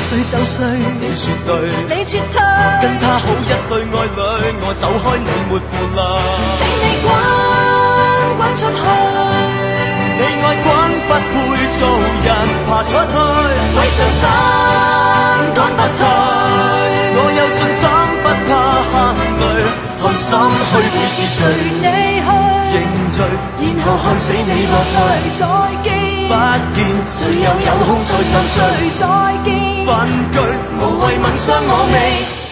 誰就誰， 你說對， 你撤退， 跟他好一對愛侶，我走開你沒負累。 請你滾出去， 你愛滾不配做人爬出去， 為上山趕不退， 我有信心不怕喊淚，看心虛會是誰？ 你去認罪， 然後看死你落淚，再見不見誰又有空再受罪？再見分居，無謂問傷我未。